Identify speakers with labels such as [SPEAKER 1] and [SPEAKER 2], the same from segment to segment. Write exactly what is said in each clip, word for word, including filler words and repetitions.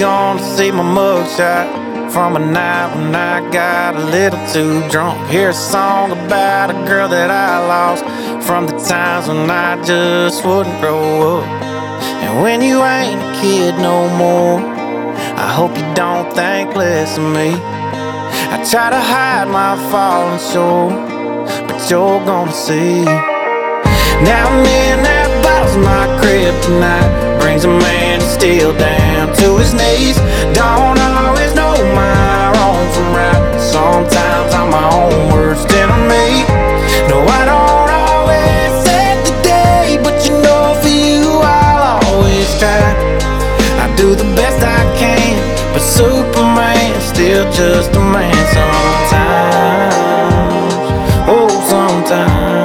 [SPEAKER 1] gonna see my mugshot from a night when I got a little too drunk. Hear a song about a girl that I lost from the times when I just wouldn't grow up. And when you ain't a kid no more, I hope you don't think less of me. I try to hide my falling shore, but you're gonna see. Now and then that bottle's my kryptonite, brings a man to steal down to his knees. Don't always know my wrong from right, sometimes I'm my own worst enemy. No, I don't always save the day, but you know for you I'll always try. I do the best I can, but Superman's still just a man sometimes. Oh, sometimes.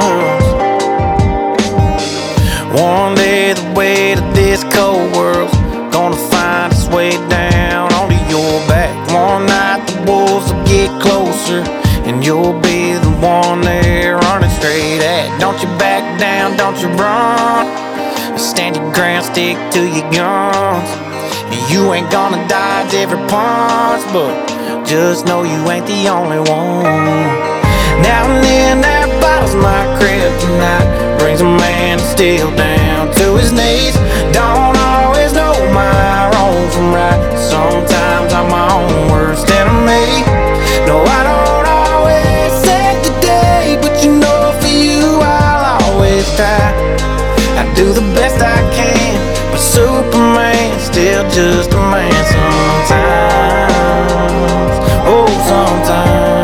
[SPEAKER 1] One day the weight of this cold world's gonna find its way down onto your back. One night the wolves will get closer, and you'll be the one they're running straight at. Don't you back down, don't you run. Stand your ground, stick to your guns. You ain't gonna dodge every punch, but just know you ain't the only one. Now and then that bottle's my kryptonite, brings a man to steal down to his knees. Don't always know my wrong from right, sometimes I'm my own worst enemy. No, I don't always save the day, but you know for you I'll always try. I do the best I can, but Superman's still just a man sometimes. Oh, sometimes.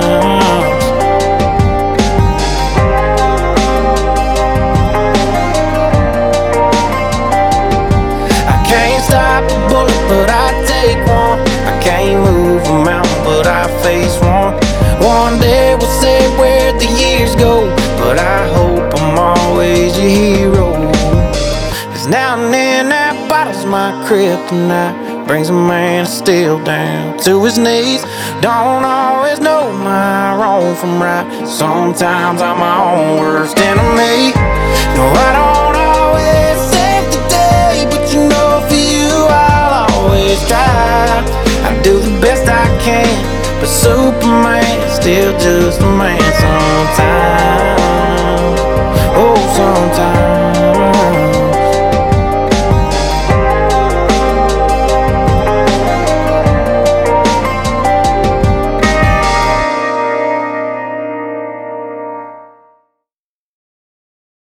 [SPEAKER 1] I can't stop a bullet, but I take one. I can't move a mountain, but I face one. One day we'll say where the years go, but I hope I'm always your hero. Now and then that bottle's my kryptonite, brings a man to steal down to his knees. Don't always know my wrong from right, sometimes I'm my own worst enemy. No, I don't always save the day, but you know for you I'll always try. I do the best I can, but Superman's still just a man sometimes.